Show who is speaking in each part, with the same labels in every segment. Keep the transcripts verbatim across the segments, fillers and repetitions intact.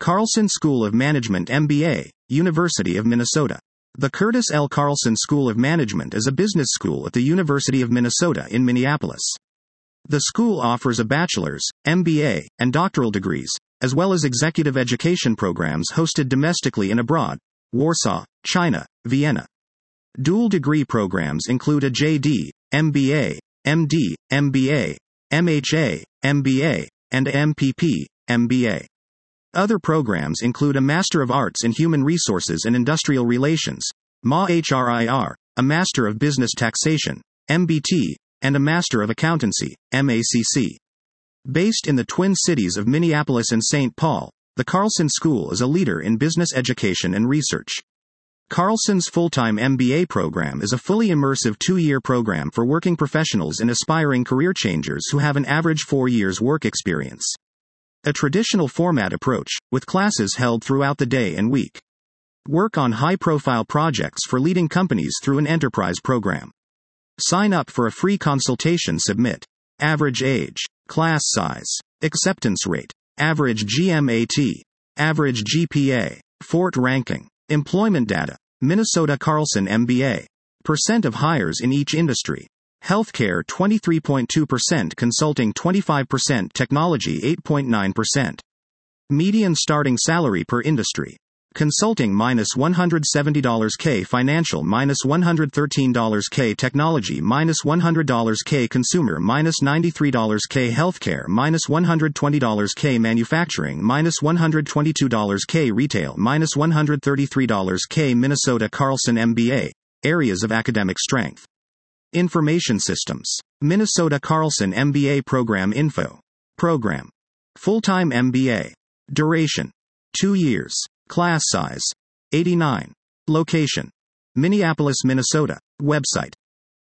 Speaker 1: Carlson School of Management M B A, University of Minnesota. The Curtis L. Carlson School of Management is a business school at the University of Minnesota in Minneapolis. The school offers a bachelor's, M B A, and doctoral degrees, as well as executive education programs hosted domestically and abroad, Warsaw, China, Vienna. Dual degree programs include a J D, M B A, M D, M B A, M H A, M B A, and a M P P, M B A. Other programs include a Master of Arts in Human Resources and Industrial Relations, M A H R I R, a Master of Business Taxation, M B T, and a Master of Accountancy, M A C C. Based in the Twin Cities of Minneapolis and Saint Paul, the Carlson School is a leader in business education and research. Carlson's full-time M B A program is a fully immersive two-year program for working professionals and aspiring career changers who have an average four years work experience. A traditional format approach, with classes held throughout the day and week. Work on high-profile projects for leading companies through an enterprise program. Sign up for a free consultation. Submit. Average age, class size, acceptance rate, average G M A T, average G P A, Fort ranking, employment data, Minnesota Carlson M B A, percent of hires in each industry. Healthcare twenty-three point two percent, consulting twenty-five percent, technology eight point nine percent. Median starting salary per industry. Consulting minus one hundred seventy dollars K, financial minus one hundred thirteen dollars K, technology minus one hundred dollars K, consumer minus ninety-three dollars K, healthcare minus one hundred twenty dollars K, manufacturing minus one hundred twenty-two dollars K, retail minus one hundred thirty-three dollars K. Minnesota Carlson M B A, areas of academic strength. Information Systems. Minnesota Carlson M B A Program Info. Program. Full-time M B A. Duration. two years. Class size. eighty-nine. Location. Minneapolis, Minnesota. Website.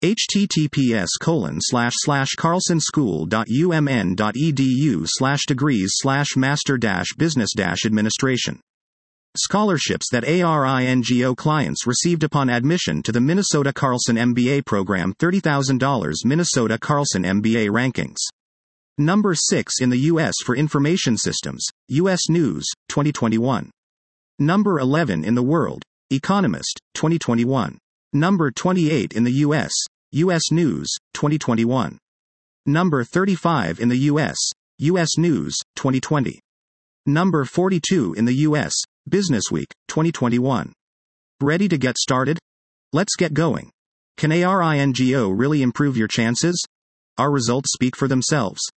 Speaker 1: https colon slash slash carlsonschool.umn.edu slash degrees slash master dash business dash administration. Scholarships that ARINGO clients received upon admission to the Minnesota Carlson M B A program: thirty thousand dollars. Minnesota Carlson M B A rankings. Number six in the U S for Information Systems, U S News, twenty twenty-one. Number eleven in the world, Economist, twenty twenty-one. Number twenty-eight in the U S, U S News, twenty twenty-one. Number thirty-five in the U S, U S News, twenty twenty. Number forty-two in the U S, Businessweek, twenty twenty-one. Ready to get started? Let's get going. Can ARINGO really improve your chances? Our results speak for themselves.